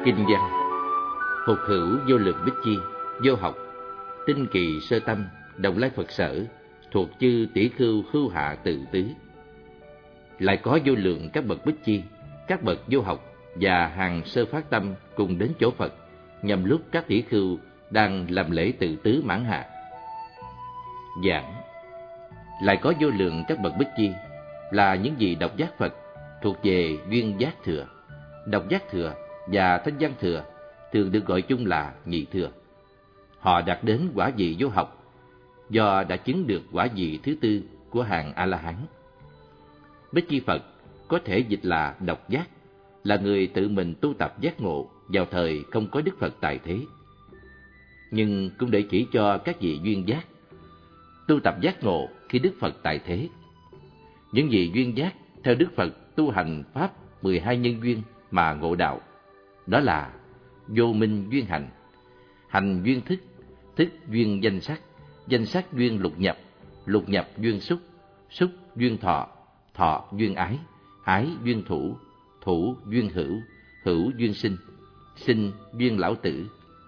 Kinh văn: Hục hữu vô lượng bích chi, vô học, tinh kỳ sơ tâm, đồng lai Phật sở, thuộc chư tỷ khưu hưu hạ tự tứ. Lại có vô lượng các bậc bích chi, các bậc vô học và hàng sơ phát tâm cùng đến chỗ Phật, nhằm lúc các tỷ khưu đang làm lễ tự tứ mãn hạ. Giảng: Lại có vô lượng các bậc bích chi, là những vị độc giác Phật, thuộc về duyên giác thừa. Độc giác thừa và thanh văn thừa thường được gọi chung là nhị thừa. Họ đạt đến quả vị vô học do đã chứng được quả vị thứ tư của hàng A-la-hán. Bích chi Phật có thể dịch là độc giác, là người tự mình tu tập giác ngộ vào thời không có Đức Phật tại thế. Nhưng cũng để chỉ cho các vị duyên giác tu tập giác ngộ khi Đức Phật tại thế. Những vị duyên giác theo Đức Phật tu hành pháp 12 nhân duyên mà ngộ đạo, đó là vô minh duyên hành, hành duyên thức, thức duyên danh sắc duyên lục nhập duyên xúc, xúc duyên thọ, thọ duyên ái duyên thủ, thủ duyên hữu, hữu duyên sinh, sinh duyên lão tử.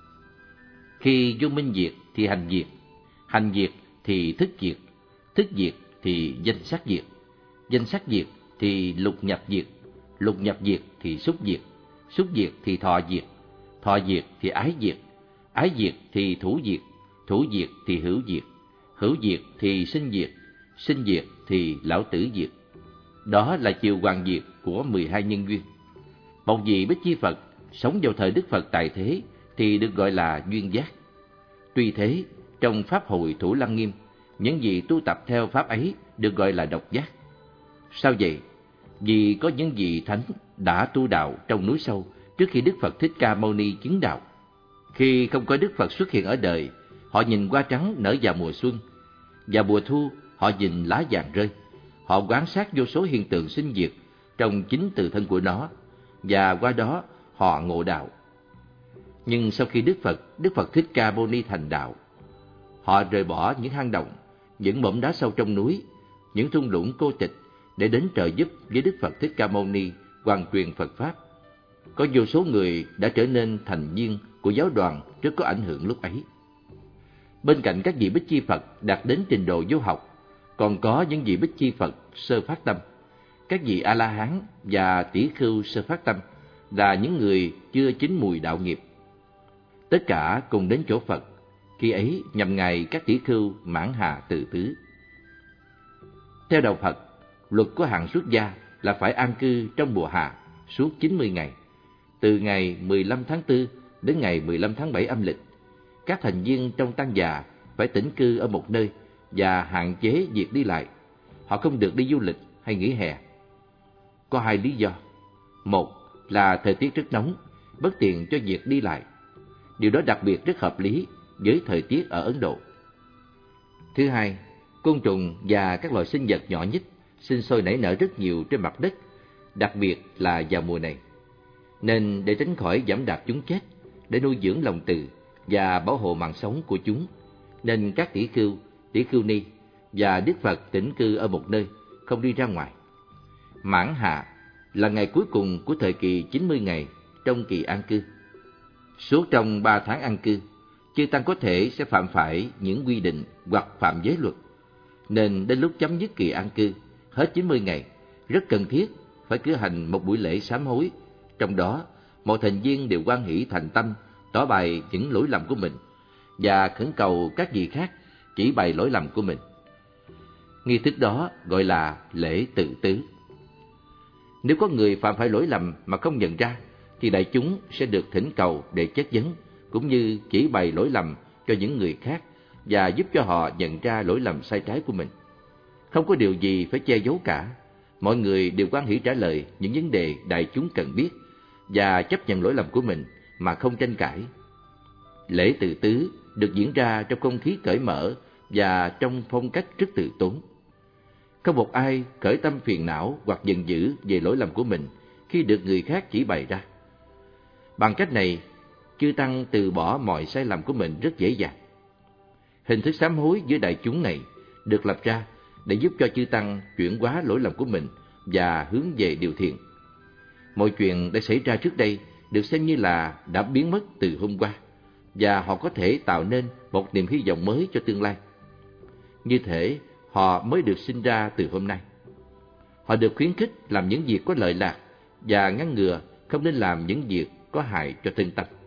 Khi vô minh diệt thì hành diệt thì thức diệt thì danh sắc diệt thì lục nhập diệt thì xúc diệt thì thọ diệt thì ái diệt thì thủ diệt thì hữu diệt thì sinh diệt thì lão tử diệt. Đó là chiều hoàn diệt của 12 nhân duyên. Một vị bích chi Phật sống vào thời Đức Phật tại thế thì được gọi là duyên giác. Tuy thế, trong Pháp Hội Thủ Lăng Nghiêm, những vị tu tập theo Pháp ấy được gọi là độc giác. Sao vậy? Vì có những vị thánh đã tu đạo trong núi sâu trước khi Đức Phật Thích Ca Mâu Ni chứng đạo. Khi không có Đức Phật xuất hiện ở đời, họ nhìn hoa trắng nở vào mùa xuân, và mùa thu họ nhìn lá vàng rơi. Họ quan sát vô số hiện tượng sinh diệt trong chính tự thân của nó, và qua đó họ ngộ đạo. Nhưng sau khi Đức Phật Thích Ca Mâu Ni thành đạo, họ rời bỏ những hang động, những mỏm đá sâu trong núi, những thung lũng cô tịch để đến trợ giúp với Đức Phật Thích Ca Mâu Ni hoàn truyền Phật Pháp. Có vô số người đã trở nên thành viên của giáo đoàn rất có ảnh hưởng lúc ấy. Bên cạnh các vị bích chi Phật đạt đến trình độ vô học, còn có những vị bích chi Phật sơ phát tâm. Các vị A-la-hán và tỷ khưu sơ phát tâm là những người chưa chín mùi đạo nghiệp. Tất cả cùng đến chỗ Phật, khi ấy nhằm ngày các tỷ khưu mãn hạ tự tứ. Theo đạo Phật, luật của hạng xuất gia là phải an cư trong mùa hạ suốt 90 ngày, từ ngày 15 tháng 4 đến ngày 15 tháng 7 âm lịch. Các thành viên trong tăng già phải tĩnh cư ở một nơi và hạn chế việc đi lại. Họ không được đi du lịch hay nghỉ hè. Có hai lý do. Một là thời tiết rất nóng, bất tiện cho việc đi lại. Điều đó đặc biệt rất hợp lý với thời tiết ở Ấn Độ. Thứ hai, côn trùng và các loài sinh vật nhỏ nhất sinh sôi nảy nở rất nhiều trên mặt đất, đặc biệt là vào mùa này. Nên để tránh khỏi giẫm đạp chúng chết, để nuôi dưỡng lòng từ và bảo hộ mạng sống của chúng, nên các tỷ khưu ni và Đức Phật tĩnh cư ở một nơi, không đi ra ngoài. Mãn hạ là ngày cuối cùng của thời kỳ 90 ngày trong kỳ an cư. Suốt trong 3 tháng an cư, chư tăng có thể sẽ phạm phải những quy định hoặc phạm giới luật. Nên đến lúc chấm dứt kỳ an cư, hết 90 ngày, rất cần thiết phải cử hành một buổi lễ sám hối. Trong đó, một thành viên đều hoan hỷ thành tâm, tỏ bày những lỗi lầm của mình và khẩn cầu các vị khác chỉ bày lỗi lầm của mình. Nghi thức đó gọi là lễ tự tứ. Nếu có người phạm phải lỗi lầm mà không nhận ra, thì đại chúng sẽ được thỉnh cầu để chất vấn, cũng như chỉ bày lỗi lầm cho những người khác và giúp cho họ nhận ra lỗi lầm sai trái của mình. Không có điều gì phải che giấu cả. Mọi người đều hoan hỷ trả lời những vấn đề đại chúng cần biết và chấp nhận lỗi lầm của mình mà không tranh cãi. Lễ tự tứ được diễn ra trong không khí cởi mở và trong phong cách rất từ tốn. Không một ai khởi tâm phiền não hoặc giận dữ về lỗi lầm của mình khi được người khác chỉ bày ra. Bằng cách này, chư tăng từ bỏ mọi sai lầm của mình rất dễ dàng. Hình thức sám hối giữa đại chúng này được lập ra để giúp cho chư tăng chuyển hóa lỗi lầm của mình và hướng về điều thiện. Mọi chuyện đã xảy ra trước đây được xem như là đã biến mất từ hôm qua, và họ có thể tạo nên một niềm hy vọng mới cho tương lai. Như thể họ mới được sinh ra từ hôm nay. Họ được khuyến khích làm những việc có lợi lạc và ngăn ngừa không nên làm những việc có hại cho thân tâm.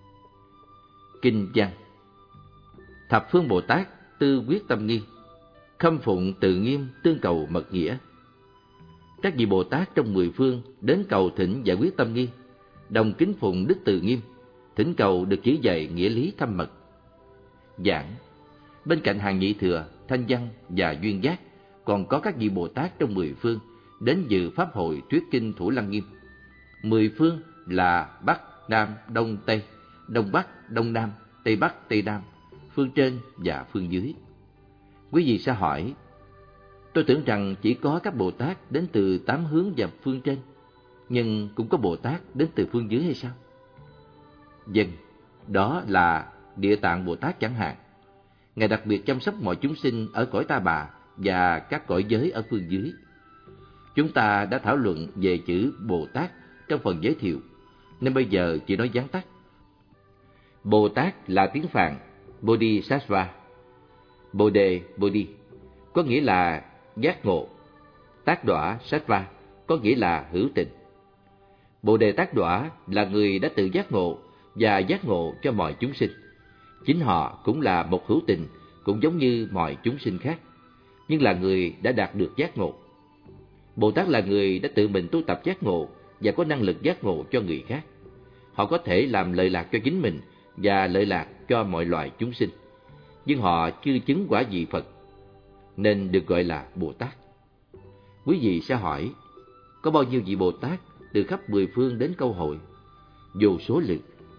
Kinh văn: Thập phương Bồ Tát tư quyết tâm nghi, khâm phụng tự nghiêm tương cầu mật nghĩa. Các vị Bồ Tát trong 10 phương đến cầu thỉnh giải quyết tâm nghi, đồng kính phụng đức từ nghiêm, thỉnh cầu được chỉ dạy nghĩa lý thâm mật. Giảng: Bên cạnh hàng nhị thừa, thanh văn và duyên giác, còn có các vị Bồ Tát trong 10 phương đến dự pháp hội thuyết kinh Thủ Lăng Nghiêm. 10 phương là Bắc, Nam, Đông, Tây, Đông Bắc, Đông Nam, Tây Bắc, Tây Nam, phương trên và phương dưới. Quý vị sẽ hỏi, tôi tưởng rằng chỉ có các Bồ Tát đến từ 8 hướng và phương trên, nhưng cũng có Bồ Tát đến từ phương dưới hay sao? Vâng, đó là Địa Tạng Bồ Tát chẳng hạn. Ngài đặc biệt chăm sóc mọi chúng sinh ở cõi Ta Bà và các cõi giới ở phương dưới. Chúng ta đã thảo luận về chữ Bồ Tát trong phần giới thiệu, nên bây giờ chỉ nói vắn tắt. Bồ Tát là tiếng Phạn Bodhisattva, Bồ-đề, Bodhi, có nghĩa là giác ngộ. Tác đọa Sattva có nghĩa là hữu tình. Bồ-đề Tác đọa là người đã tự giác ngộ và giác ngộ cho mọi chúng sinh. Chính họ cũng là một hữu tình, cũng giống như mọi chúng sinh khác, nhưng là người đã đạt được giác ngộ. Bồ Tát là người đã tự mình tu tập giác ngộ và có năng lực giác ngộ cho người khác. Họ có thể làm lợi lạc cho chính mình và lợi lạc cho mọi loài chúng sinh, nhưng họ chưa chứng quả vị Phật, nên được gọi là Bồ Tát. Quý vị sẽ hỏi, có bao nhiêu vị Bồ Tát từ khắp 10 phương đến câu hội? Vô số lượng.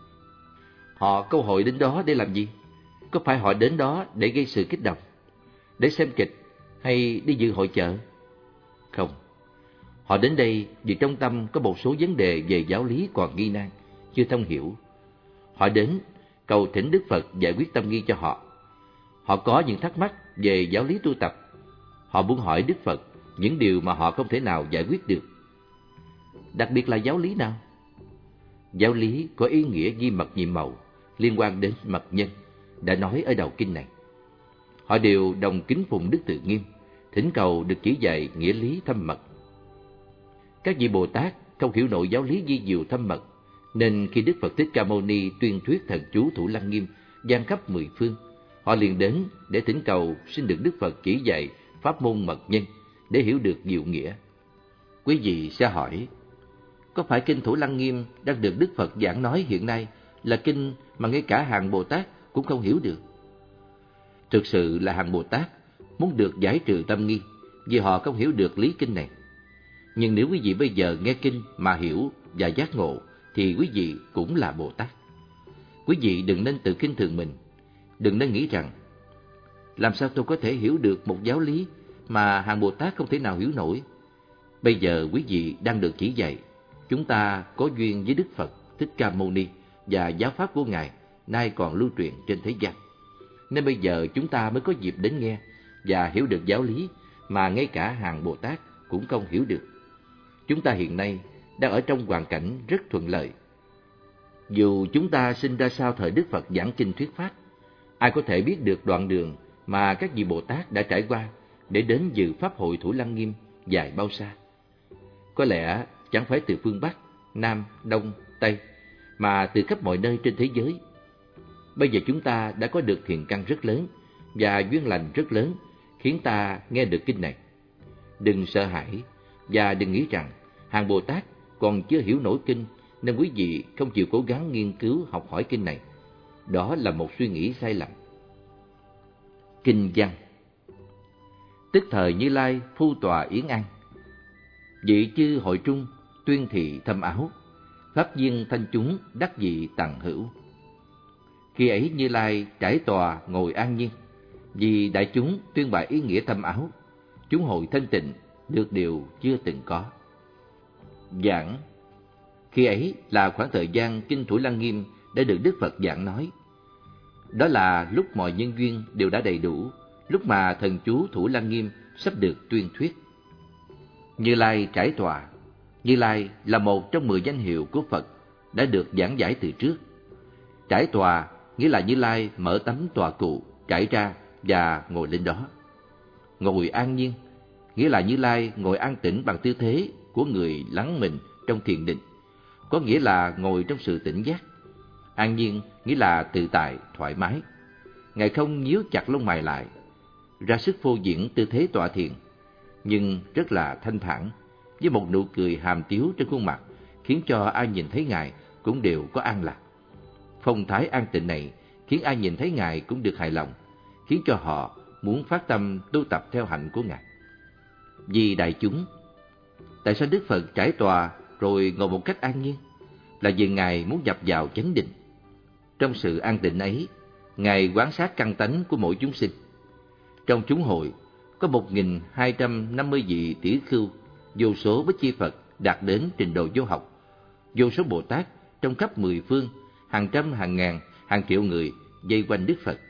Họ câu hội đến đó để làm gì? Có phải họ đến đó để gây sự kích động, để xem kịch hay đi dự hội chợ? Không. Họ đến đây vì trong tâm có một số vấn đề về giáo lý còn nghi nan, chưa thông hiểu. Họ đến cầu thỉnh Đức Phật giải quyết tâm nghi cho họ. Họ có những thắc mắc về giáo lý tu tập. Họ muốn hỏi Đức Phật những điều mà họ không thể nào giải quyết được. Đặc biệt là giáo lý nào? Giáo lý có ý nghĩa di mật nhiệm màu, liên quan đến mật nhân, đã nói ở đầu kinh này. Họ đều đồng kính phụng đức tự nghiêm, thỉnh cầu được chỉ dạy nghĩa lý thâm mật. Các vị Bồ Tát không hiểu nổi giáo lý vi diệu thâm mật, nên khi Đức Phật Thích Ca Mâu Ni tuyên thuyết thần chú Thủ Lăng Nghiêm vang khắp 10 phương, họ liền đến để thỉnh cầu xin được Đức Phật chỉ dạy pháp môn mật nhân để hiểu được diệu nghĩa. Quý vị sẽ hỏi, có phải kinh Thủ Lăng Nghiêm đang được Đức Phật giảng nói hiện nay là kinh mà ngay cả hàng Bồ Tát cũng không hiểu được? Thực sự là hàng Bồ Tát muốn được giải trừ tâm nghi vì họ không hiểu được lý kinh này. Nhưng nếu quý vị bây giờ nghe kinh mà hiểu và giác ngộ thì quý vị cũng là Bồ Tát. Quý vị đừng nên tự khinh thường mình, đừng nên nghĩ rằng làm sao tôi có thể hiểu được một giáo lý mà hàng Bồ Tát không thể nào hiểu nổi. Bây giờ quý vị đang được chỉ dạy. Chúng ta có duyên với Đức Phật Thích Ca Mâu Ni và giáo pháp của Ngài nay còn lưu truyền trên thế gian, nên bây giờ chúng ta mới có dịp đến nghe và hiểu được giáo lý mà ngay cả hàng Bồ Tát cũng không hiểu được. Chúng ta hiện nay đang ở trong hoàn cảnh rất thuận lợi. Dù chúng ta sinh ra sau thời Đức Phật giảng kinh thuyết pháp, ai có thể biết được đoạn đường mà các vị Bồ Tát đã trải qua để đến dự pháp hội Thủ Lăng Nghiêm dài bao xa? Có lẽ chẳng phải từ phương Bắc, Nam, Đông, Tây, mà từ khắp mọi nơi trên thế giới. Bây giờ chúng ta đã có được thiện căn rất lớn và duyên lành rất lớn, khiến ta nghe được kinh này. Đừng sợ hãi và đừng nghĩ rằng hàng Bồ Tát còn chưa hiểu nổi kinh nên quý vị không chịu cố gắng nghiên cứu học hỏi kinh này. Đó là một suy nghĩ sai lầm. Kinh văn: Tức thời Như Lai phu tọa yến ăn, vị chư hội trung tuyên thị thâm áo, pháp viên thanh chúng đắc vị tằng hữu. Khi ấy Như Lai trải tòa ngồi an nhiên, vì đại chúng tuyên bày ý nghĩa thâm áo, chúng hội thanh tịnh được điều chưa từng có. Giảng: Khi ấy là khoảng thời gian kinh Thủ Lăng Nghiêm đã được Đức Phật giảng nói. Đó là lúc mọi nhân duyên đều đã đầy đủ, lúc mà thần chú Thủ Lăng Nghiêm sắp được tuyên thuyết. Như Lai trải tòa. Như Lai là một trong 10 danh hiệu của Phật, đã được giảng giải từ trước. Trải tòa nghĩa là Như Lai mở tấm tòa cụ trải ra và ngồi lên đó. Ngồi an nhiên nghĩa là Như Lai ngồi an tĩnh bằng tư thế của người lắng mình trong thiền định, có nghĩa là ngồi trong sự tỉnh giác. An nhiên nghĩa là tự tại, thoải mái. Ngài không nhíu chặt lông mày lại, ra sức phô diễn tư thế tọa thiền, nhưng rất là thanh thản, với một nụ cười hàm tiếu trên khuôn mặt, khiến cho ai nhìn thấy Ngài cũng đều có an lạc. Phong thái an tịnh này khiến ai nhìn thấy Ngài cũng được hài lòng, khiến cho họ muốn phát tâm tu tập theo hạnh của Ngài. Vì đại chúng, tại sao Đức Phật trải tòa rồi ngồi một cách an nhiên? Là vì Ngài muốn nhập vào chánh định. Trong sự an tịnh ấy, Ngài quan sát căn tánh của mỗi chúng sinh. Trong chúng hội có 1.250 vị tỷ khưu, vô số Bích Chi Phật đạt đến trình độ vô học, vô số Bồ Tát trong khắp 10 phương, hàng trăm, hàng ngàn, hàng triệu người vây quanh Đức Phật.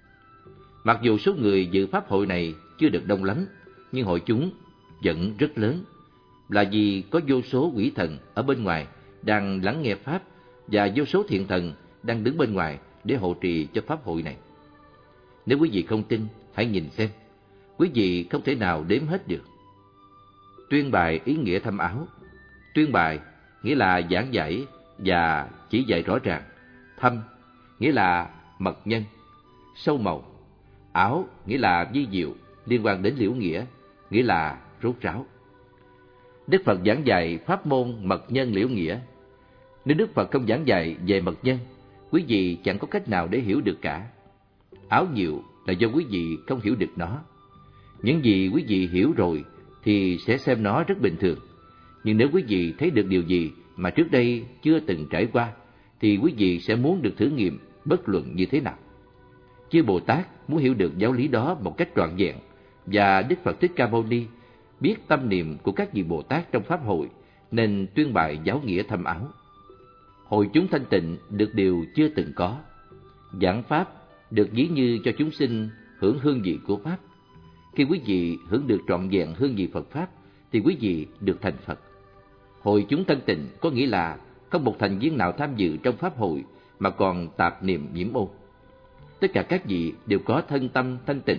Mặc dù số người dự pháp hội này chưa được đông lắm, nhưng hội chúng vẫn rất lớn, là vì có vô số quỷ thần ở bên ngoài đang lắng nghe pháp và vô số thiện thần đang đứng bên ngoài để hộ trì cho pháp hội này. Nếu quý vị không tin, hãy nhìn xem, quý vị không thể nào đếm hết được. Tuyên bài ý nghĩa thâm áo. Tuyên bài nghĩa là giảng giải và chỉ dạy rõ ràng. Thâm nghĩa là mật nhân, sâu màu. Áo nghĩa là vi diệu, liên quan đến liễu nghĩa, nghĩa là rốt ráo. Đức Phật giảng dạy pháp môn mật nhân liễu nghĩa. Nếu Đức Phật không giảng dạy về mật nhân, quý vị chẳng có cách nào để hiểu được cả. Áo nhiều là do quý vị không hiểu được nó. Những gì quý vị hiểu rồi thì sẽ xem nó rất bình thường. Nhưng nếu quý vị thấy được điều gì mà trước đây chưa từng trải qua, thì quý vị sẽ muốn được thử nghiệm bất luận như thế nào. Chư Bồ Tát muốn hiểu được giáo lý đó một cách trọn vẹn, và Đức Phật Thích Ca Mâu Ni biết tâm niệm của các vị Bồ Tát trong pháp hội, nên tuyên bày giáo nghĩa thâm áo. Hội chúng thanh tịnh được điều chưa từng có. Giảng pháp được ví như cho chúng sinh hưởng hương vị của pháp. Khi quý vị hưởng được trọn vẹn hương vị Phật pháp, thì quý vị được thành Phật. Hội chúng thanh tịnh có nghĩa là không một thành viên nào tham dự trong pháp hội mà còn tạp niệm nhiễm ô. Tất cả các vị đều có thân tâm thanh tịnh.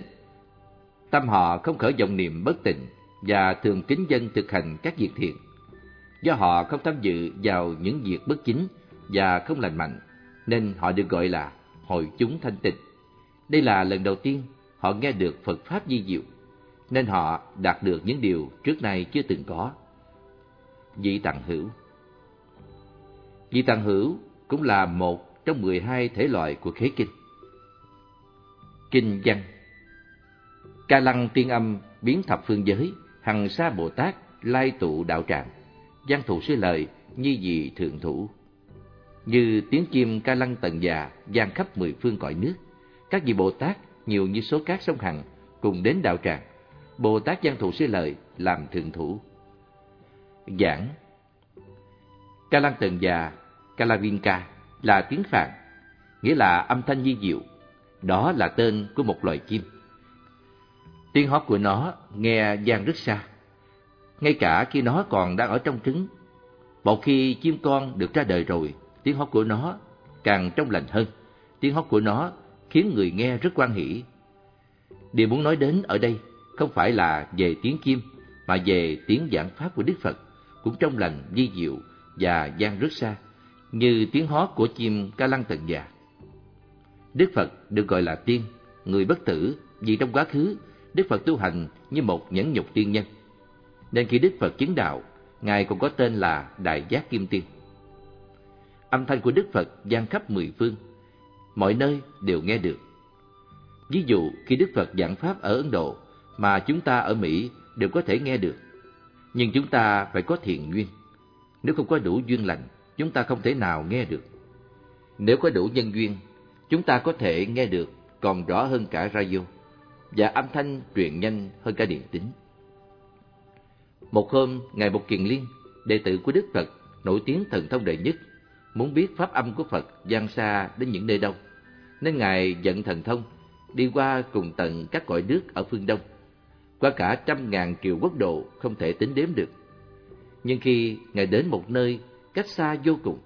Tâm họ không khởi vọng niệm bất tịnh và thường kính dân thực hành các việc thiện. Do họ không tham dự vào những việc bất chính và không lành mạnh, nên họ được gọi là hội chúng thanh tịnh. Đây là lần đầu tiên họ nghe được Phật pháp vi diệu, nên họ đạt được những điều trước nay chưa từng có. Vị Tạng Hữu. Vị Tạng Hữu cũng là một trong 12 thể loại của khế kinh. Kinh văn. Ca Lăng Tiên Âm biến thập phương giới, hằng sa Bồ Tát lai tụ đạo tràng, văn thù sư lời như vị thượng thủ. Như tiếng chim ca lăng tần già vang khắp 10 phương cõi nước, các vị Bồ Tát nhiều như số cát sông Hằng cùng đến đạo tràng. Bồ Tát văn thù sư lợi làm thượng thủ. Giảng. Ca lăng tần già, Kalavinka là tiếng Phạn, nghĩa là âm thanh vi diệu. Đó là tên của một loài chim. Tiếng hót của nó nghe vang rất xa, ngay cả khi nó còn đang ở trong trứng. Một khi chim con được ra đời rồi, tiếng hót của nó càng trong lành hơn. Tiếng hót của nó khiến người nghe rất hoan hỷ. Điều muốn nói đến ở đây không phải là về tiếng chim, mà về tiếng giảng pháp của Đức Phật, cũng trong lành vi diệu và vang rất xa, như tiếng hót của chim ca lăng tần già. Đức Phật được gọi là tiên, người bất tử, vì trong quá khứ Đức Phật tu hành như một nhẫn nhục tiên nhân, nên khi Đức Phật chứng đạo, Ngài còn có tên là Đại Giác Kim Tiên. Âm thanh của Đức Phật vang khắp 10 phương, mọi nơi đều nghe được. Ví dụ khi Đức Phật giảng pháp ở Ấn Độ mà chúng ta ở Mỹ đều có thể nghe được. Nhưng chúng ta phải có thiện duyên. Nếu không có đủ duyên lành, chúng ta không thể nào nghe được. Nếu có đủ nhân duyên, chúng ta có thể nghe được còn rõ hơn cả radio, và âm thanh truyền nhanh hơn cả điện tín. Một hôm, Ngài Bục Kiền Liên, đệ tử của Đức Phật, nổi tiếng thần thông đệ nhất, muốn biết pháp âm của Phật vang xa đến những nơi đâu, nên Ngài vận thần thông đi qua cùng tận các cõi nước ở phương Đông, qua cả 100.000 triệu quốc độ không thể tính đếm được. Nhưng khi Ngài đến một nơi cách xa vô cùng,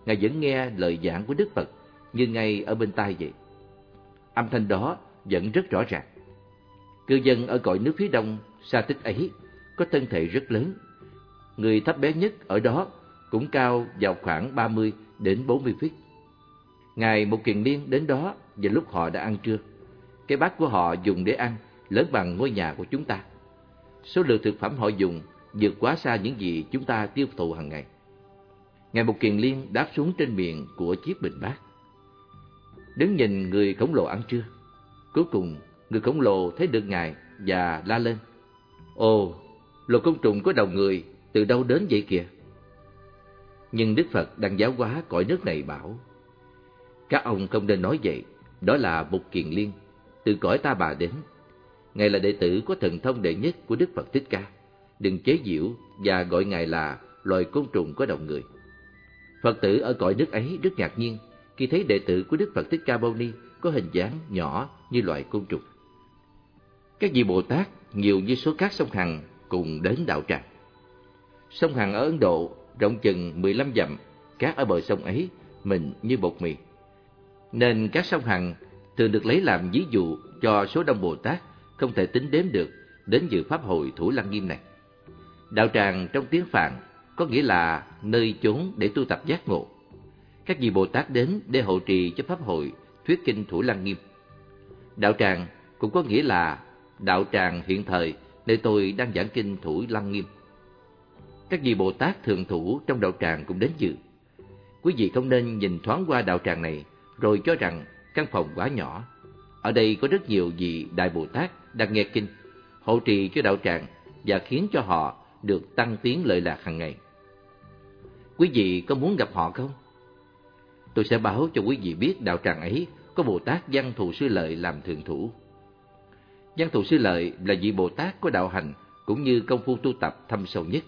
Ngài vẫn nghe lời giảng của Đức Phật như ngay ở bên tai vậy. Âm thanh đó vẫn rất rõ ràng. Cư dân ở cõi nước phía đông Sa Tích ấy có thân thể rất lớn. Người thấp bé nhất ở đó cũng cao vào khoảng 30 đến 40 feet. Ngài Một Kiền Liên đến đó vào lúc họ đã ăn trưa. Cái bát của họ dùng để ăn lớn bằng ngôi nhà của chúng ta. Số lượng thực phẩm họ dùng vượt quá xa những gì chúng ta tiêu thụ hàng ngày. Ngài Một Kiền Liên đáp xuống trên miệng của chiếc bình bát, đứng nhìn người khổng lồ ăn trưa. Cuối cùng, người khổng lồ thấy được Ngài và la lên: "Ồ, loài côn trùng có đầu người từ đâu đến vậy kìa?" Nhưng Đức Phật đang giáo hóa cõi nước này bảo: "Các ông không nên nói vậy, đó là Một Kiền Liên từ cõi Ta Bà đến. Ngài là đệ tử có thần thông đệ nhất của Đức Phật Thích Ca. Đừng chế giễu và gọi Ngài là loài côn trùng có đầu người." Phật tử ở cõi nước ấy rất ngạc nhiên khi thấy đệ tử của Đức Phật Thích Ca Mâu Ni có hình dáng nhỏ như loài côn trùng. Các vị Bồ Tát nhiều như số cát sông Hằng cùng đến đạo tràng. Sông Hằng ở Ấn Độ rộng chừng 15 dặm, cát ở bờ sông ấy mịn như bột mì. Nên các sông Hằng thường được lấy làm ví dụ cho số đông Bồ Tát không thể tính đếm được đến dự pháp hội Thủ Lăng Nghiêm này. Đạo tràng trong tiếng Phạn có nghĩa là nơi chốn để tu tập giác ngộ. Các vị Bồ Tát đến để hộ trì cho pháp hội thuyết kinh Thủ Lăng Nghiêm. Đạo tràng cũng có nghĩa là đạo tràng hiện thời nơi tôi đang giảng kinh Thủ Lăng Nghiêm. Các vị Bồ Tát thường thủ trong đạo tràng cũng đến dự. Quý vị không nên nhìn thoáng qua đạo tràng này rồi cho rằng căn phòng quá nhỏ. Ở đây có rất nhiều vị Đại Bồ Tát đang nghe kinh, hộ trì cho đạo tràng và khiến cho họ được tăng tiến lợi lạc hàng ngày. Quý vị có muốn gặp họ không? Tôi sẽ báo cho quý vị biết đạo tràng ấy có Bồ Tát Văn Thù Sư Lợi làm thượng thủ. Văn Thù Sư Lợi là vị Bồ Tát có đạo hành cũng như công phu tu tập thâm sâu nhất.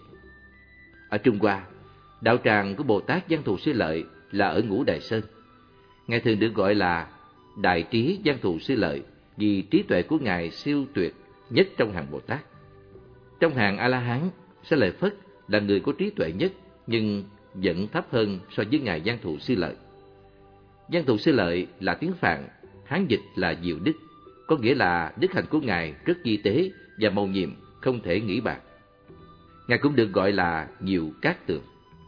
Ở Trung Hoa, đạo tràng của Bồ Tát Văn Thù Sư Lợi là ở Ngũ Đài Sơn. Ngài thường được gọi là Đại Trí Văn Thù Sư Lợi vì trí tuệ của Ngài siêu tuyệt nhất trong hàng Bồ Tát. Trong hàng A-la-hán, Xá Lợi Phất là người có trí tuệ nhất nhưng vẫn thấp hơn so với Ngài Văn Thù Sư Lợi. Văn Thù Sư Lợi là tiếng Phạn, Hán dịch là Diệu Đức, có nghĩa là đức hạnh của Ngài rất vi tế và mầu nhiệm, không thể nghĩ bạc. Ngài cũng được gọi là Diệu Cát Tường.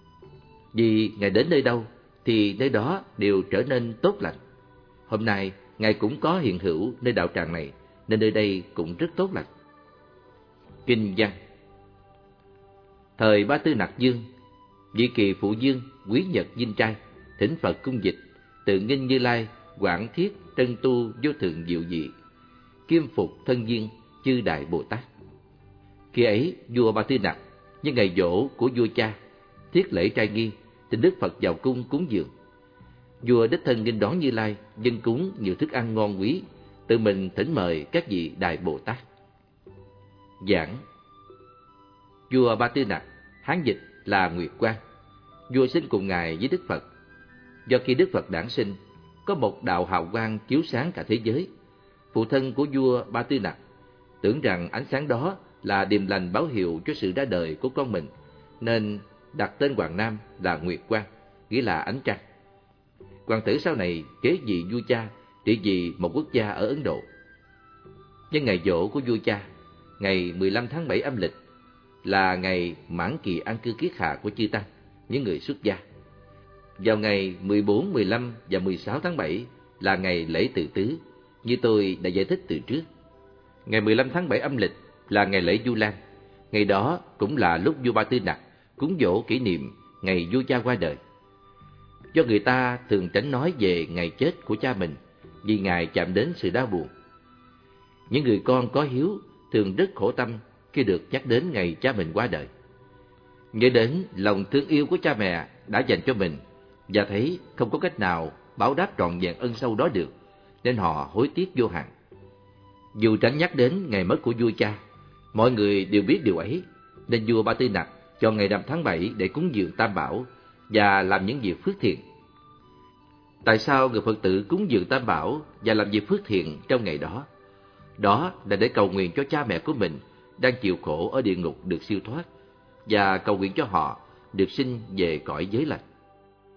Vì Ngài đến nơi đâu thì nơi đó đều trở nên tốt lành. Hôm nay Ngài cũng có hiện hữu nơi đạo tràng này, nên nơi đây cũng rất tốt lành. Kinh văn. Thời Ba Tư Nặc Dương, vị Kỳ Phụ Dương, Quý Nhật Vinh Trai, thỉnh Phật cung dịch, tự nghinh Như Lai, quảng thiết trân tu vô thượng diệu dị, kiêm phục thân duyên chư đại Bồ Tát. Khi ấy, vua Ba Tư Nặc nhân ngày giỗ của vua cha, thiết lễ trai nghi, thỉnh Đức Phật vào cung cúng dường. Vua đích thân nghênh đón Như Lai, dâng cúng nhiều thức ăn ngon quý, tự mình thỉnh mời các vị đại Bồ Tát. Giảng. Vua Ba Tư Nặc, Hán dịch là Nguyệt Quang, vua sinh cùng ngài với Đức Phật. Do khi Đức Phật đản sinh, có một đạo hào quang chiếu sáng cả thế giới. Phụ thân của vua Ba Tư Nặc tưởng rằng ánh sáng đó là điềm lành báo hiệu cho sự ra đời của con mình, nên đặt tên Hoàng Nam là Nguyệt Quang, nghĩa là ánh trăng. Hoàng tử sau này kế vị vua cha, trị vì một quốc gia ở Ấn Độ. Nhân ngày giỗ của vua cha, ngày 15 tháng 7 âm lịch là ngày mãn kỳ an cư kiết hạ của chư tăng, những người xuất gia. Vào ngày 14, 15 và 16 tháng 7 là ngày lễ Tự Tứ, như tôi đã giải thích từ trước. Ngày 15 tháng 7 âm lịch là ngày lễ Vu Lan. Ngày đó cũng là lúc vua Ba Tư Nặc cúng dỗ kỷ niệm ngày vua cha qua đời. Do người ta thường tránh nói về ngày chết của cha mình vì ngài chạm đến sự đau buồn. Những người con có hiếu thường rất khổ tâm khi được nhắc đến ngày cha mình qua đời. Nhớ đến lòng thương yêu của cha mẹ đã dành cho mình và thấy không có cách nào báo đáp trọn vẹn ân sâu đó được, nên họ hối tiếc vô hạn. Dù tránh nhắc đến ngày mất của vua cha, mọi người đều biết điều ấy, nên vua Ba Tư Nặc chọn ngày rằm tháng 7 để cúng dường Tam Bảo và làm những việc phước thiện. Tại sao người Phật tử cúng dường Tam Bảo và làm việc phước thiện trong ngày đó? Đó là để cầu nguyện cho cha mẹ của mình đang chịu khổ ở địa ngục được siêu thoát, và cầu nguyện cho họ được sinh về cõi giới lành.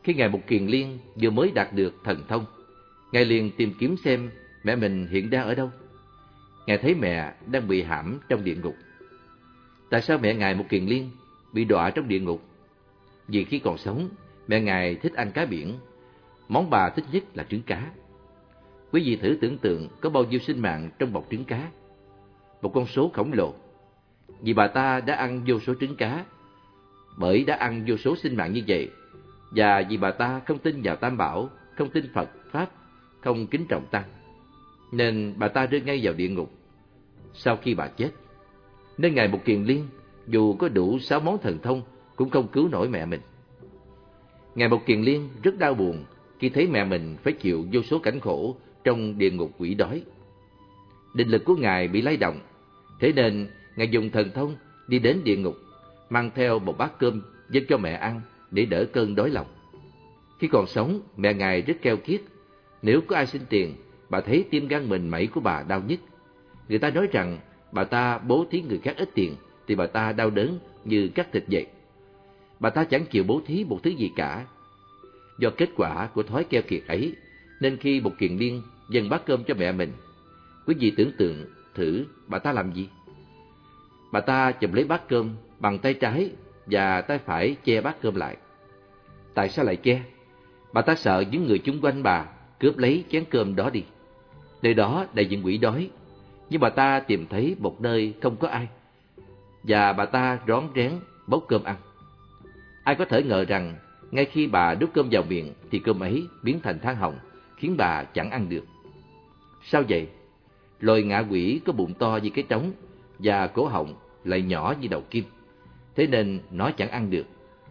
Khi Ngài Mục Kiền Liên vừa mới đạt được thần thông, Ngài liền tìm kiếm xem mẹ mình hiện đang ở đâu. Ngài thấy mẹ đang bị hãm trong địa ngục. Tại sao mẹ Ngài Mục Kiền Liên bị đọa trong địa ngục? Vì khi còn sống, mẹ Ngài thích ăn cá biển. Món bà thích nhất là trứng cá. Quý vị thử tưởng tượng có bao nhiêu sinh mạng trong bọc trứng cá. Một con số khổng lồ. Vì bà ta đã ăn vô số trứng cá. Bởi đã ăn vô số sinh mạng như vậy, và vì bà ta không tin vào Tam Bảo, không tin Phật, Pháp, không kính trọng Tăng, nên bà ta rơi ngay vào địa ngục sau khi bà chết. Nên Ngài Mục Kiền Liên dù có đủ 6 món thần thông cũng không cứu nổi mẹ mình. Ngài Mục Kiền Liên rất đau buồn khi thấy mẹ mình phải chịu vô số cảnh khổ trong địa ngục quỷ đói. Định lực của Ngài bị lay động, thế nên Ngài dùng thần thông đi đến địa ngục, mang theo một bát cơm dâng cho mẹ ăn để đỡ cơn đói lòng. Khi còn sống, mẹ Ngài rất keo kiết. Nếu có ai xin tiền, bà thấy tim gan mình mẩy của bà đau nhức. Người ta nói rằng bà ta bố thí người khác ít tiền thì bà ta đau đớn như cắt thịt vậy. Bà ta chẳng chịu bố thí một thứ gì cả. Do kết quả của thói keo kiệt ấy, nên khi Mục Kiền Liên dâng bát cơm cho mẹ mình, quý vị tưởng tượng thử bà ta làm gì? Bà ta chụm lấy bát cơm bằng tay trái và tay phải che bát cơm lại. Tại sao lại che? Bà ta sợ những người chung quanh bà cướp lấy chén cơm đó đi. Nơi đó đầy những quỷ đói, nhưng bà ta tìm thấy một nơi không có ai, và bà ta rón rén bốc cơm ăn. Ai có thể ngờ rằng ngay khi bà đút cơm vào miệng thì cơm ấy biến thành than hồng, khiến bà chẳng ăn được. Sao vậy? Loài ngạ quỷ có bụng to như cái trống và cổ họng lại nhỏ như đầu kim, thế nên nó chẳng ăn được.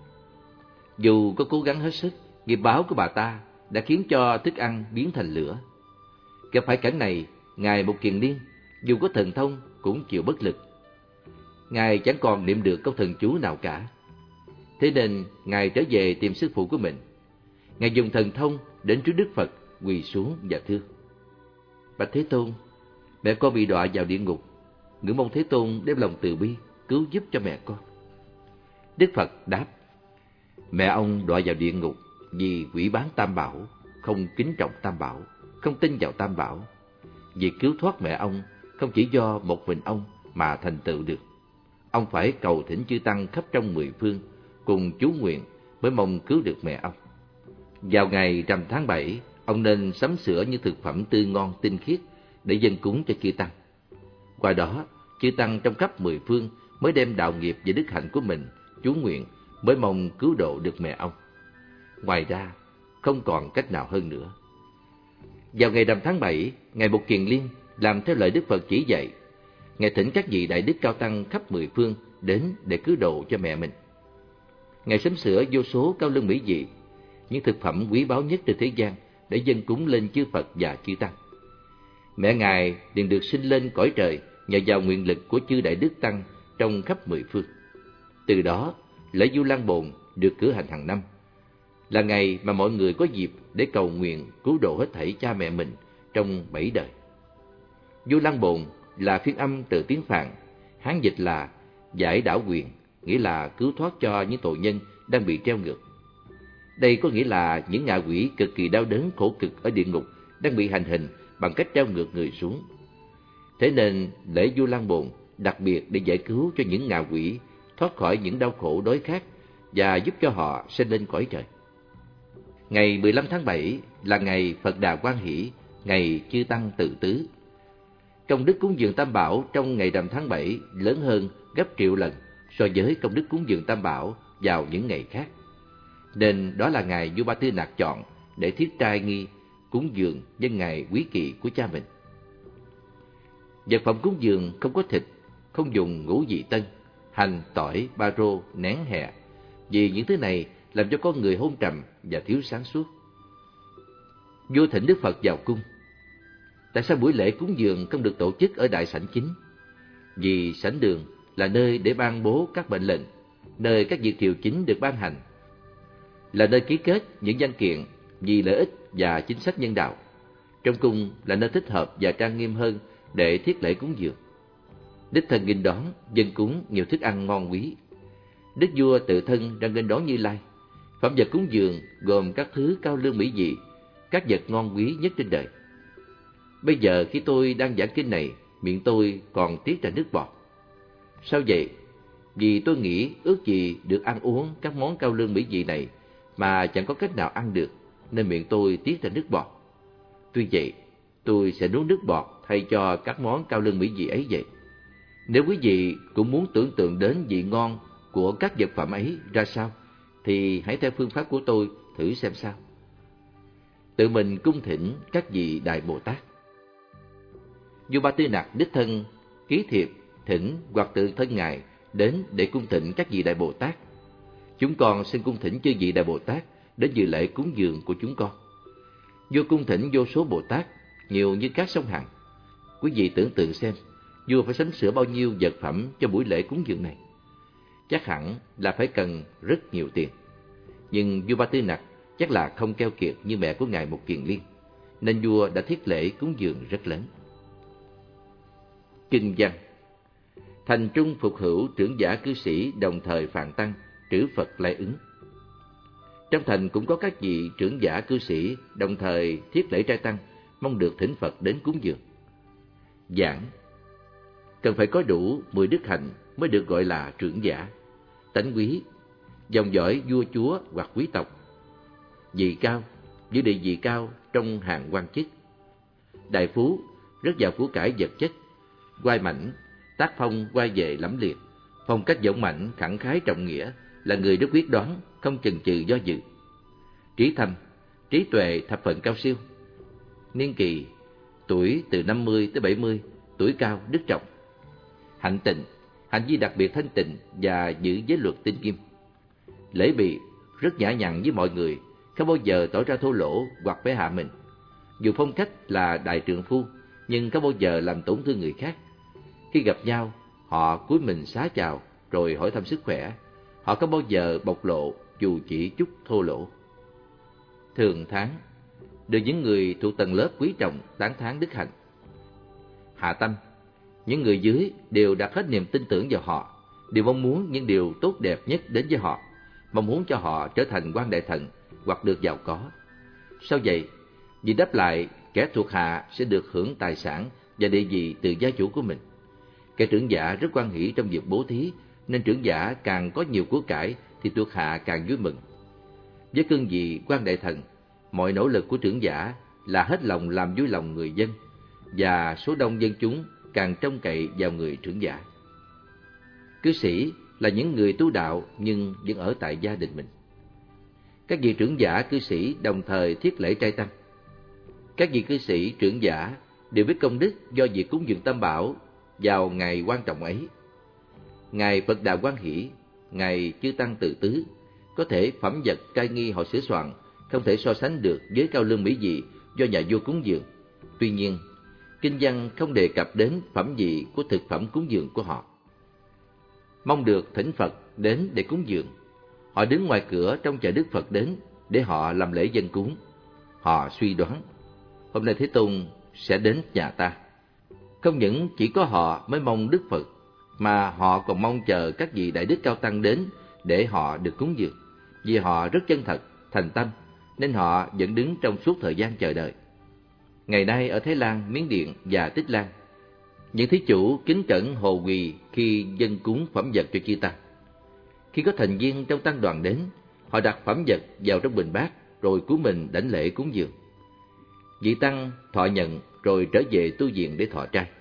Dù có cố gắng hết sức, nghiệp báo của bà ta đã khiến cho thức ăn biến thành lửa. Gặp phải cảnh này, Ngài Mục Kiền Liên dù có thần thông cũng chịu bất lực. Ngài chẳng còn niệm được câu thần chú nào cả. Thế nên Ngài trở về tìm sư phụ của mình. Ngài dùng thần thông đến trước Đức Phật, quỳ xuống và thưa: Bạch Thế Tôn, mẹ con bị đọa vào địa ngục, ngưỡng mong Thế Tôn đem lòng từ bi cứu giúp cho mẹ con. Đức Phật đáp: Mẹ ông đọa vào địa ngục vì quỷ bán Tam Bảo, không kính trọng Tam Bảo, không tin vào Tam Bảo. Việc cứu thoát mẹ ông không chỉ do một mình ông mà thành tựu được. Ông phải cầu thỉnh chư Tăng khắp trong 10 phương cùng chú nguyện mới mong cứu được mẹ ông. Vào ngày rằm tháng 7, ông nên sắm sửa những thực phẩm tươi ngon tinh khiết để dâng cúng cho chư Tăng. Qua đó, chư Tăng trong khắp 10 phương mới đem đạo nghiệp và đức hạnh của mình chú nguyện mới mong cứu độ được mẹ ông. Ngoài ra, không còn cách nào hơn nữa. Vào ngày rằm tháng 7, Ngài Mục Kiền Liên làm theo lời Đức Phật chỉ dạy. Ngài thỉnh các vị đại đức cao tăng khắp 10 phương đến để cứu độ cho mẹ mình. Ngài sắm sửa vô số cao lương mỹ vị, những thực phẩm quý báu nhất trên thế gian để dâng cúng lên chư Phật và chư Tăng. Mẹ Ngài liền được sinh lên cõi trời nhờ vào nguyện lực của chư đại đức tăng trong khắp 10 phương. Từ đó, lễ Vu Lan Bồn được cử hành hàng năm, là ngày mà mọi người có dịp để cầu nguyện cứu độ hết thảy cha mẹ mình trong 7 đời. Vu Lan Bồn là phiên âm từ tiếng Phạn, Hán dịch là giải đảo quyền, nghĩa là cứu thoát cho những tội nhân đang bị treo ngược. Đây có nghĩa là những ngạ quỷ cực kỳ đau đớn khổ cực ở địa ngục đang bị hành hình bằng cách treo ngược người xuống. Thế nên lễ Vu Lan Bồn đặc biệt để giải cứu cho những ngạ quỷ thoát khỏi những đau khổ đói khát và giúp cho họ sinh lên cõi trời. Ngày 15 tháng 7 là ngày Phật Đà Quan Hỷ, ngày chư Tăng tự tứ. Công đức cúng dường Tam Bảo trong ngày rằm tháng 7 lớn hơn gấp triệu lần so với công đức cúng dường Tam Bảo vào những ngày khác. Nên đó là ngày vua Ba Tư Nạc chọn để thiết trai nghi cúng dường nhân ngày quý kỵ của cha mình. Vật phẩm cúng dường không có thịt, không dùng ngũ vị tân, hành, tỏi, ba rô, nén hẹ, vì những thứ này làm cho con người hôn trầm và thiếu sáng suốt. Vua thỉnh Đức Phật vào cung. Tại sao buổi lễ cúng dường không được tổ chức ở đại sảnh chính? Vì sảnh đường là nơi để ban bố các mệnh lệnh, nơi các việc điều chính được ban hành, là nơi ký kết những văn kiện vì lợi ích và chính sách nhân đạo. Trong cung là nơi thích hợp và trang nghiêm hơn để thiết lễ cúng dường. Đích thân nghênh đón, dâng cúng nhiều thức ăn ngon quý. Đức vua tự thân đang nghênh đón Như Lai. Phẩm vật cúng dường gồm các thứ cao lương mỹ vị, các vật ngon quý nhất trên đời. Bây giờ khi tôi đang giảng kinh này, miệng tôi còn tiết ra nước bọt. Sao vậy? Vì tôi nghĩ ước gì được ăn uống các món cao lương mỹ vị này mà chẳng có cách nào ăn được, nên miệng tôi tiết ra nước bọt. Tuy vậy, tôi sẽ nuốt nước bọt thay cho các món cao lương mỹ vị ấy vậy. Nếu quý vị cũng muốn tưởng tượng đến vị ngon của các vật phẩm ấy ra sao, thì hãy theo phương pháp của tôi thử xem sao. Tự mình cung thỉnh các vị Đại Bồ Tát. Vua Ba Tư Nặc đích thân ký thiệp thỉnh hoặc tự thân Ngài đến để cung thỉnh các vị Đại Bồ Tát. Chúng con xin cung thỉnh chư vị Đại Bồ Tát đến dự lễ cúng dường của chúng con. Vua cung thỉnh vô số Bồ Tát, nhiều như các sông Hằng. Quý vị tưởng tượng xem, vua phải sắm sửa bao nhiêu vật phẩm cho buổi lễ cúng dường này. Chắc hẳn là phải cần rất nhiều tiền. Nhưng vua Ba Tư Nặc chắc là không keo kiệt như mẹ của ngài Một Kiền Liên, nên vua đã thiết lễ cúng dường rất lớn. Kinh văn: Thành trung phục hữu trưởng giả cư sĩ đồng thời phàn tăng trữ Phật lai ứng. Trong thành cũng có các vị trưởng giả cư sĩ đồng thời thiết lễ trai tăng, mong được thỉnh Phật đến cúng dường. Giảng: Cần phải có đủ 10 đức hạnh mới được gọi là trưởng giả. Tánh quý: dòng dõi vua chúa hoặc quý tộc. Vị cao: giữ địa vị cao trong hàng quan chức. Đại phú: rất giàu của cải vật chất. Oai mãnh: tác phong oai vệ lẫm liệt. Phong cách dũng mạnh, khẳng khái trọng nghĩa, là người rất quyết đoán, không chần chừ do dự. Trí thâm: trí tuệ thập phần cao siêu. Niên kỳ: tuổi từ 50 tới 70, tuổi cao đức trọng. Hạnh tịnh: hành vi đặc biệt thanh tịnh và giữ giới luật tinh nghiêm. Lễ bị: rất nhã nhặn với mọi người, không bao giờ tỏ ra thô lỗ hoặc phải hạ mình. Dù phong cách là đại trượng phu, nhưng không bao giờ làm tổn thương người khác. Khi gặp nhau, họ cúi mình xá chào rồi hỏi thăm sức khỏe. Họ không bao giờ bộc lộ dù chỉ chút thô lỗ. Thường thán: được những người thuộc tầng lớp quý trọng tán thán đức hạnh. Hạ tâm: những người dưới đều đặt hết niềm tin tưởng vào họ, đều mong muốn những điều tốt đẹp nhất đến với họ, mong muốn cho họ trở thành quan đại thần hoặc được giàu có. Sao vậy? Vì đáp lại, kẻ thuộc hạ sẽ được hưởng tài sản và địa vị từ gia chủ của mình. Kẻ trưởng giả rất hoan hỷ trong việc bố thí, nên trưởng giả càng có nhiều của cải thì thuộc hạ càng vui mừng. Với cương vị quan đại thần, mọi nỗ lực của trưởng giả là hết lòng làm vui lòng người dân, và số đông dân chúng càng trông cậy vào người trưởng giả. Cư sĩ là những người tu đạo nhưng vẫn ở tại gia đình mình. Các vị trưởng giả cư sĩ đồng thời thiết lễ trai tăng. Các vị cư sĩ trưởng giả đều biết công đức do việc cúng dường Tam Bảo vào ngày quan trọng ấy. Ngày Phật Đà Hoan Hỷ, ngày chư tăng Từ Tứ, có thể phẩm vật cai nghi họ sửa soạn, không thể so sánh được với cao lương mỹ vị do nhà vua cúng dường. Tuy nhiên, kinh văn không đề cập đến phẩm vị của thực phẩm cúng dường của họ. Mong được thỉnh Phật đến để cúng dường, họ đứng ngoài cửa trông chờ Đức Phật đến để họ làm lễ dân cúng. Họ suy đoán hôm nay Thế Tôn sẽ đến nhà ta. Không những chỉ có họ mới mong Đức Phật, mà họ còn mong chờ các vị đại đức cao tăng đến để họ được cúng dường. Vì họ rất chân thật, thành tâm, nên họ vẫn đứng trong suốt thời gian chờ đợi. Ngày nay ở Thái Lan, Miến Điện và Tích Lan, những thí chủ kính cẩn hồ quỳ khi dâng cúng phẩm vật cho chư tăng. Khi có thành viên trong tăng đoàn đến, họ đặt phẩm vật vào trong bình bát rồi cúi mình đảnh lễ cúng dường. Vị tăng thọ nhận rồi trở về tu viện để thọ trai.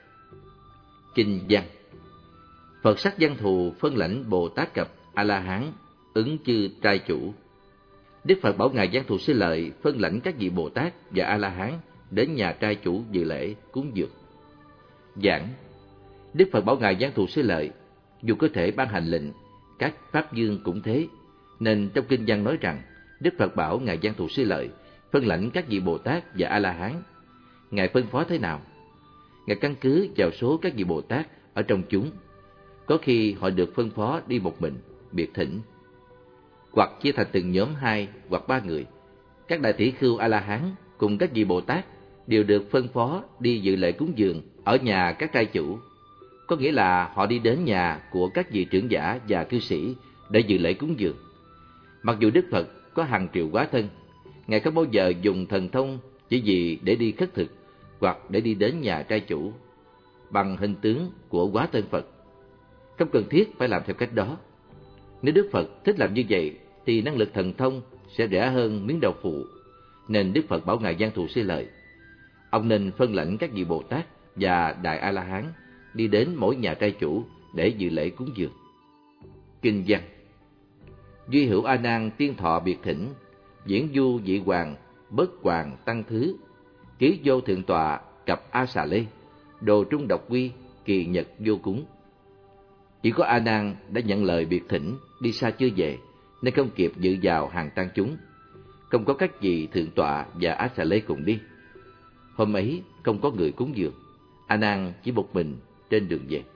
Kinh văn: Phật sắc văn thù phân lãnh Bồ Tát Cập A La Hán ứng chư trai chủ. Đức Phật bảo ngài Văn Thù Sư Lợi phân lãnh các vị Bồ Tát và A La Hán đến nhà trai chủ dự lễ cúng dường. Giảng: Đức Phật bảo ngài Văn Thù Sư Lợi, dù có thể ban hành lệnh, các pháp dương cũng thế, nên trong kinh văn nói rằng Đức Phật bảo ngài Văn Thù Sư Lợi phân lãnh các vị Bồ Tát và A La Hán. Ngài phân phó thế nào? Ngài căn cứ vào số các vị Bồ Tát ở trong chúng. Có khi họ được phân phó đi một mình, biệt thỉnh, hoặc chia thành từng nhóm 2 hoặc 3 người. Các đại tỷ khưu A La Hán cùng các vị Bồ Tát đều được phân phó đi dự lễ cúng dường ở nhà các trai chủ. Có nghĩa là họ đi đến nhà của các vị trưởng giả và cư sĩ để dự lễ cúng dường. Mặc dù Đức Phật có hàng triệu hóa thân. Ngài không bao giờ dùng thần thông chỉ vì để đi khất thực hoặc để đi đến nhà trai chủ bằng hình tướng của hóa thân Phật. Không cần thiết phải làm theo cách đó. Nếu Đức Phật thích làm như vậy thì năng lực thần thông sẽ rẻ hơn miếng đậu phụ, nên Đức Phật bảo Ngài Giang Thù Sư Lợi, ông nên phân lãnh các vị Bồ Tát và Đại A-la-hán đi đến mỗi nhà trai chủ để dự lễ cúng dường. Kinh văn: Duy hữu A Nan tiên thọ biệt thỉnh, diễn du vị hoàng, bất hoàng tăng thứ, ký vô thượng tọa cặp A Xà Lê, đồ trung độc quy, kỳ nhật vô cúng. Chỉ có A Nan đã nhận lời biệt thỉnh, đi xa chưa về, nên không kịp dự vào hàng tang chúng. Không có các vị thượng tọa và A Xà Lê cùng đi. Hôm ấy không có người cúng dường, A Nan chỉ một mình trên đường về.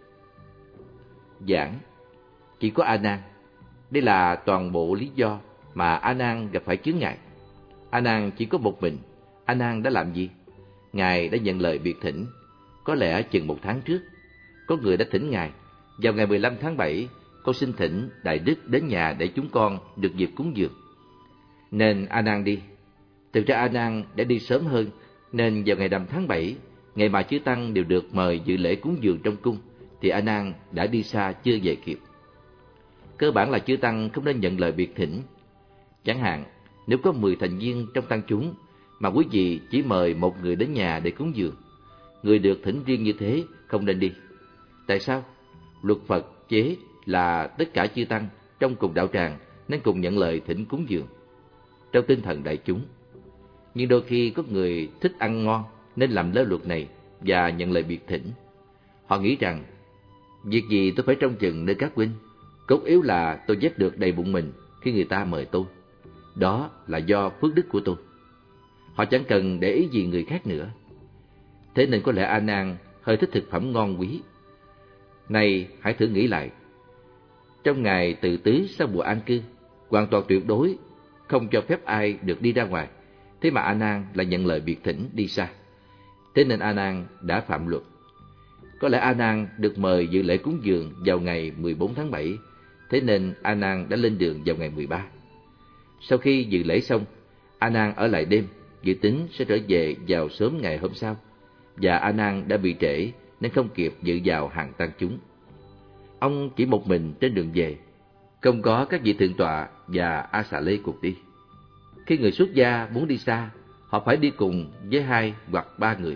Giảng: Chỉ có A Nan. Đây là toàn bộ lý do mà A Nan gặp phải chướng ngại. A Nan chỉ có một mình. A Nan đã làm gì? Ngài đã nhận lời biệt thỉnh. Có lẽ chừng 1 tháng trước, có người đã thỉnh Ngài: vào ngày 15 tháng 7, con xin thỉnh Đại Đức đến nhà để chúng con được dịp cúng dường. Nên A Nan đi. Thực ra A Nan đã đi sớm hơn, nên vào ngày 5 tháng 7, ngày mà chư tăng đều được mời dự lễ cúng dường trong cung, thì A Nan đã đi xa chưa về kịp. Cơ bản là chư tăng không nên nhận lời biệt thỉnh. Chẳng hạn, nếu có 10 thành viên trong tăng chúng mà quý vị chỉ mời một người đến nhà để cúng dường, người được thỉnh riêng như thế không nên đi. Tại sao? Luật Phật chế là tất cả chư tăng trong cùng đạo tràng nên cùng nhận lời thỉnh cúng dường trong tinh thần đại chúng. Nhưng đôi khi có người thích ăn ngon nên làm lơ luật này và nhận lời biệt thỉnh. Họ nghĩ rằng việc gì tôi phải trông chừng nơi các huynh, cốt yếu là tôi dép được đầy bụng mình khi người ta mời tôi. Đó là do phước đức của tôi. Họ chẳng cần để ý gì người khác nữa. Thế nên có lẽ A Nan hơi thích thực phẩm ngon quý. Này, hãy thử nghĩ lại. Trong ngày tự tứ sau mùa an cư, hoàn toàn tuyệt đối không cho phép ai được đi ra ngoài, thế mà A Nan lại nhận lời biệt thỉnh đi xa. Thế nên A Nan đã phạm luật. Có lẽ A Nan được mời dự lễ cúng dường vào ngày 14 tháng 7, thế nên A Nan đã lên đường vào ngày 13. Sau khi dự lễ xong, A Nan ở lại đêm, dự tính sẽ trở về vào sớm ngày hôm sau, và A Nan đã bị trễ nên không kịp dự vào hàng tang chúng. Ông chỉ một mình trên đường về, không có các vị thượng tọa và A Xà Lê cùng đi. Khi người xuất gia muốn đi xa, họ phải đi cùng với 2 hoặc 3 người.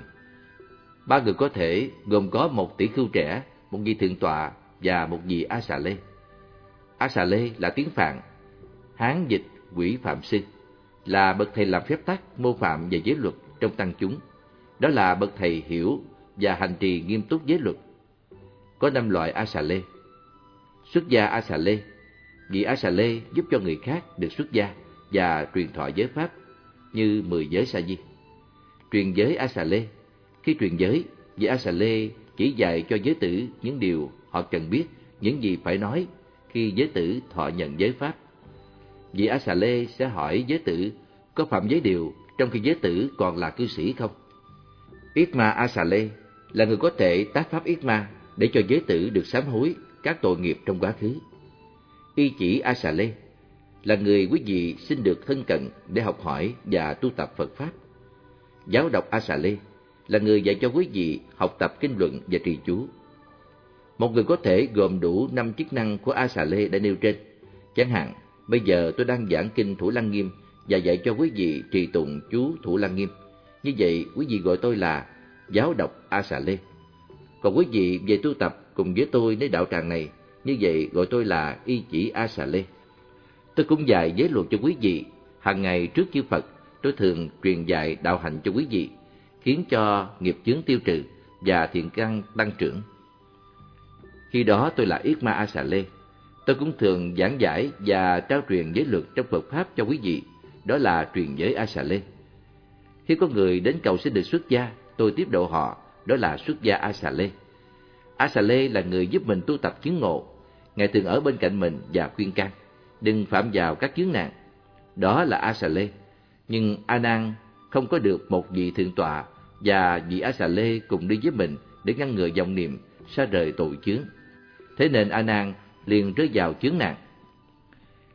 3 người có thể gồm có một tỷ khưu trẻ, một vị thượng tọa và một vị A Xà Lê. A Xà Lê là tiếng Phạn, Hán dịch Quỷ Phạm Sư, là bậc thầy làm phép tắc mô phạm về giới luật trong tăng chúng. Đó là bậc thầy hiểu và hành trì nghiêm túc giới luật. Có 5 loại A Xà Lê. Xuất gia A Xà Lê: vị A Xà Lê giúp cho người khác được xuất gia và truyền thọ giới pháp như 10 giới sa di. Truyền giới A Xà Lê: khi truyền giới, vị A Xà Lê chỉ dạy cho giới tử những điều họ cần biết, những gì phải nói khi giới tử thọ nhận giới pháp. Vị A Xà Lê sẽ hỏi giới tử có phạm giới điều trong khi giới tử còn là cư sĩ không. Yết Ma A Xà Lê là người có thể tác pháp yết ma để cho giới tử được sám hối các tội nghiệp trong quá khứ. Y Chỉ A Xà Lê là người quý vị xin được thân cận để học hỏi và tu tập Phật pháp. Giáo độc A Xà Lê là người dạy cho quý vị học tập kinh luận và trì chú. Một người có thể gồm đủ 5 chức năng của A Xà Lê đã nêu trên. Chẳng hạn, bây giờ tôi đang giảng kinh Thủ Lăng Nghiêm và dạy cho quý vị trì tụng chú Thủ Lăng Nghiêm. Như vậy, quý vị gọi tôi là giáo độc A Xà Lê. Còn quý vị về tu tập cùng với tôi nơi đạo tràng này, như vậy gọi tôi là Y Chỉ A Xà Lê. Tôi cũng dạy giới luật cho quý vị. Hàng ngày trước chư Phật, tôi thường truyền dạy đạo hạnh cho quý vị, khiến cho nghiệp chướng tiêu trừ và thiện căn tăng trưởng. Khi đó tôi là Yết Ma A Xà Lê. Tôi cũng thường giảng giải và trao truyền giới luật trong Phật pháp cho quý vị, đó là truyền giới A Xà Lê. Khi có người đến cầu xin được xuất gia, tôi tiếp độ họ, đó là xuất gia A Xà Lê. A Xà Lê là người giúp mình tu tập chứng ngộ. Ngài thường ở bên cạnh mình và khuyên can đừng phạm vào các chướng nạn. Đó là A Xà Lê. Nhưng A Nan không có được một vị thượng tọa và vị A Xà Lê cùng đi với mình để ngăn ngừa vọng niệm xa rời tội chướng. Thế nên A Nan liền rơi vào chướng nạn.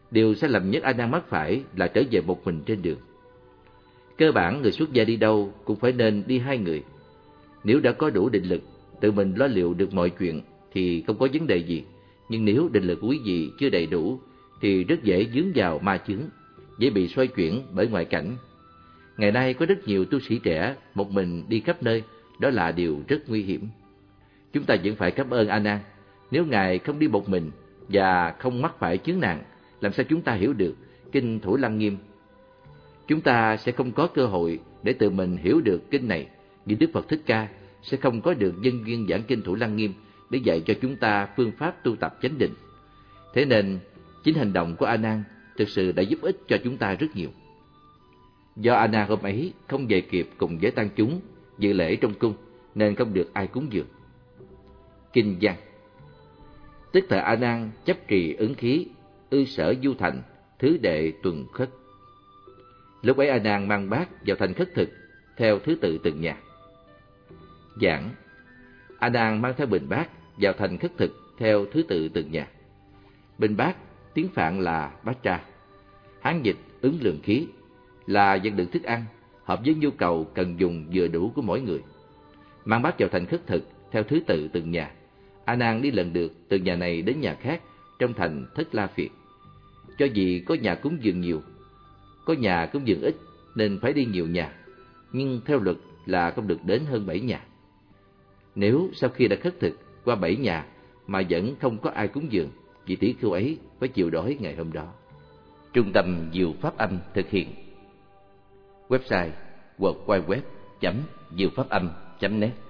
Điều sai lầm nhất A Nan mắc phải là trở về một mình trên đường. Cơ bản người xuất gia đi đâu cũng phải nên đi hai người. Nếu đã có đủ định lực, tự mình lo liệu được mọi chuyện thì không có vấn đề gì. Nhưng nếu định lực quý vị chưa đầy đủ thì rất dễ vướng vào ma chướng, dễ bị xoay chuyển bởi ngoại cảnh. Ngày nay có rất nhiều tu sĩ trẻ một mình đi khắp nơi, đó là điều rất nguy hiểm. Chúng ta vẫn phải cảm ơn A Nan. Nếu Ngài không đi một mình và không mắc phải chướng nạn, làm sao chúng ta hiểu được kinh Thủ Lăng Nghiêm? Chúng ta sẽ không có cơ hội để tự mình hiểu được kinh này, vì Đức Phật Thích Ca sẽ không có được nhân duyên giảng kinh Thủ Lăng Nghiêm để dạy cho chúng ta phương pháp tu tập chánh định. Thế nên, chính hành động của A Nan thực sự đã giúp ích cho chúng ta rất nhiều. Do A Nan hôm ấy không về kịp cùng với tăng chúng dự lễ trong cung, nên không được ai cúng dường. Kinh văn: Tức thời A Nan chấp trì ứng khí, ư sở du thành, thứ đệ tuần khất. Lúc ấy A Nan mang bát vào thành khất thực theo thứ tự từng nhà. Giảng: A Nan mang theo bình bát vào thành khất thực theo thứ tự từng nhà. Bình bát tiếng Phạn là bát tra, Hán dịch ứng lượng khí, là vật đựng thức ăn hợp với nhu cầu cần dùng vừa đủ của mỗi người. Mang bát vào thành khất thực theo thứ tự từng nhà, A Nan đi lần lượt từ nhà này đến nhà khác trong thành Thất La Phiệt. Cho vì có nhà cúng dường nhiều, có nhà cúng dường ít nên phải đi nhiều nhà, nhưng theo luật là không được đến hơn 7 nhà. Nếu sau khi đã khất thực qua 7 nhà mà vẫn không có ai cúng dường, vị tỷ khưu ấy phải chịu đói ngày hôm đó. Trung tâm Diệu Pháp Âm thực hiện. Website www.diệu pháp âm.net